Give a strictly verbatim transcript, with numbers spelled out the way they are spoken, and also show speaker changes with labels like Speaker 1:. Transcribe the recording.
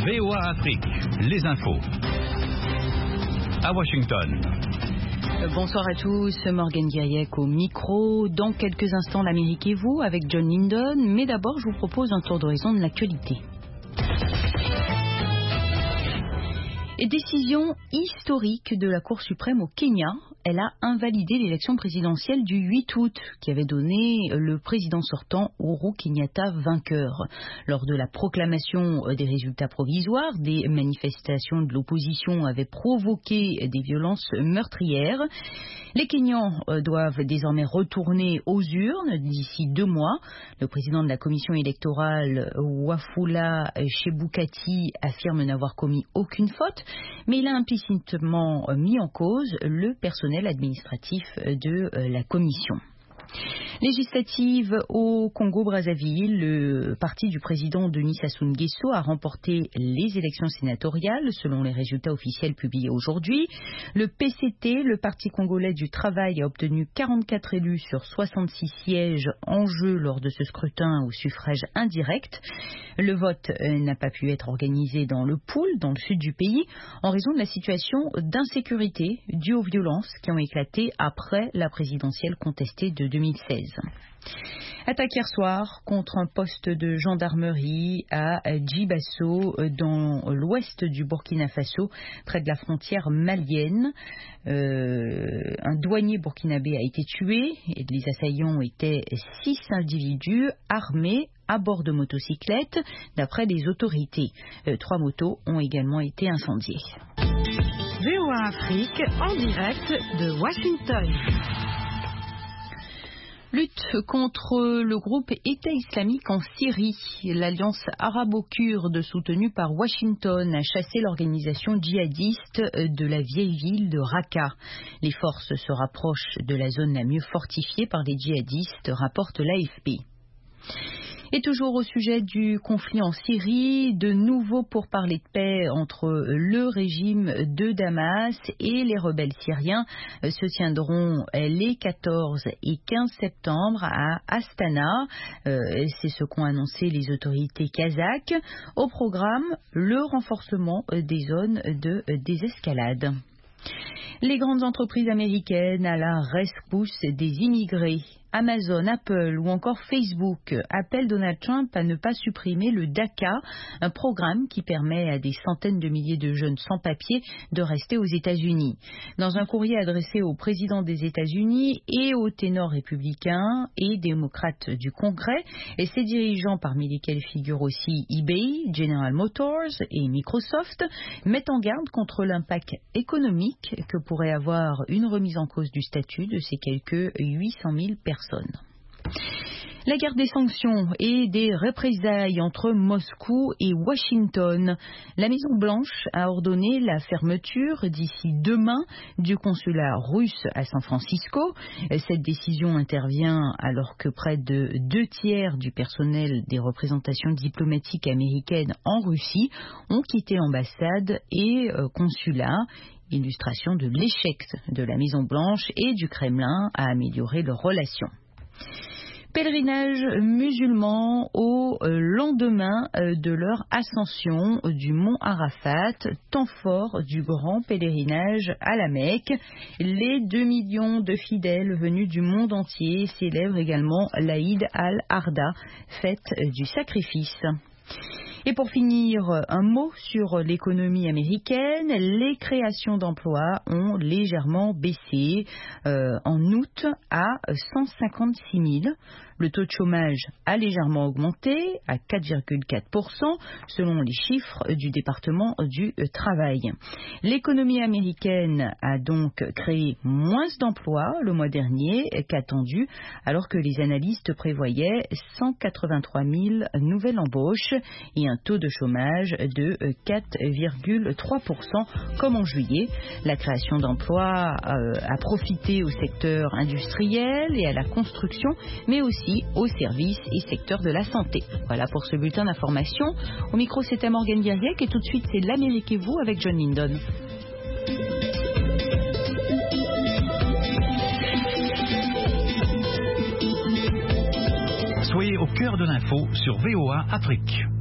Speaker 1: V O A Afrique, les infos. À Washington.
Speaker 2: Bonsoir à tous, Morgane Guiriec au micro. Dans quelques instants, l'Amérique et vous avec John Lindon. Mais d'abord, je vous propose un tour d'horizon de l'actualité. Et décision historique de la Cour suprême au Kenya. Elle a invalidé l'élection présidentielle du huit août qui avait donné le président sortant Uhuru Kenyatta vainqueur. Lors de la proclamation des résultats provisoires, des manifestations de l'opposition avaient provoqué des violences meurtrières. Les Kenyans doivent désormais retourner aux urnes d'ici deux mois. Le président de la commission électorale, Wafula Chebukati, affirme n'avoir commis aucune faute, mais il a implicitement mis en cause le personnel administratif de la commission. Législative au Congo-Brazzaville, le parti du président Denis Sassou Nguesso a remporté les élections sénatoriales selon les résultats officiels publiés aujourd'hui. Le P C T, le Parti congolais du travail, a obtenu quarante-quatre élus sur soixante-six sièges en jeu lors de ce scrutin au suffrage indirect. Le vote n'a pas pu être organisé dans le Pool, dans le sud du pays, en raison de la situation d'insécurité due aux violences qui ont éclaté après la présidentielle contestée de deux mille seize. Attaque hier soir contre un poste de gendarmerie à Djibasso, dans l'ouest du Burkina Faso, près de la frontière malienne. Euh, un douanier burkinabé a été tué et les assaillants étaient six individus armés à bord de motocyclettes, d'après les autorités. Euh, trois motos ont également été incendiées.
Speaker 3: V O A Afrique en direct de Washington.
Speaker 2: Lutte contre le groupe État islamique en Syrie. L'alliance arabo-kurde soutenue par Washington a chassé l'organisation djihadiste de la vieille ville de Raqqa. Les forces se rapprochent de la zone la mieux fortifiée par les djihadistes, rapporte l'A F P. Et toujours au sujet du conflit en Syrie, de nouveau pourparlers de paix entre le régime de Damas et les rebelles syriens se tiendront les quatorze et quinze septembre à Astana. Euh, c'est ce qu'ont annoncé les autorités kazakhes. Au programme, le renforcement des zones de désescalade. Les grandes entreprises américaines à la rescousse des immigrés. Amazon, Apple ou encore Facebook appellent Donald Trump à ne pas supprimer le DACA, un programme qui permet à des centaines de milliers de jeunes sans-papiers de rester aux États-Unis. Dans un courrier adressé au président des États-Unis et aux ténors républicains et démocrates du Congrès, et ses dirigeants, parmi lesquels figurent aussi eBay, General Motors et Microsoft, mettent en garde contre l'impact économique que pourrait avoir une remise en cause du statut de ces quelques huit cent mille personnes. La guerre des sanctions et des représailles entre Moscou et Washington. La Maison-Blanche a ordonné la fermeture d'ici demain du consulat russe à San Francisco. Cette décision intervient alors que près de deux tiers du personnel des représentations diplomatiques américaines en Russie ont quitté l'ambassade et consulat. Illustration de l'échec de la Maison-Blanche et du Kremlin à améliorer leurs relations. Pèlerinage musulman au lendemain de leur ascension du mont Arafat, temps fort du grand pèlerinage à la Mecque. Les deux millions de fidèles venus du monde entier célèbrent également l'Aïd al-Arda, fête du sacrifice. Et pour finir, un mot sur l'économie américaine. Les créations d'emplois ont légèrement baissé euh, en août à cent cinquante-six mille. Le taux de chômage a légèrement augmenté à quatre virgule quatre pour cent selon les chiffres du département du travail. L'économie américaine a donc créé moins d'emplois le mois dernier qu'attendu, alors que les analystes prévoyaient cent quatre-vingt-trois mille nouvelles embauches et un taux de chômage de quatre virgule trois pour cent comme en juillet. La création d'emplois euh, a profité au secteur industriel et à la construction, mais aussi aux services et secteurs de la santé. Voilà pour ce bulletin d'information. Au micro, c'était Morgane Guiriec et tout de suite, c'est l'Amérique et vous avec John Lindon.
Speaker 1: Soyez au cœur de l'info sur V O A Afrique.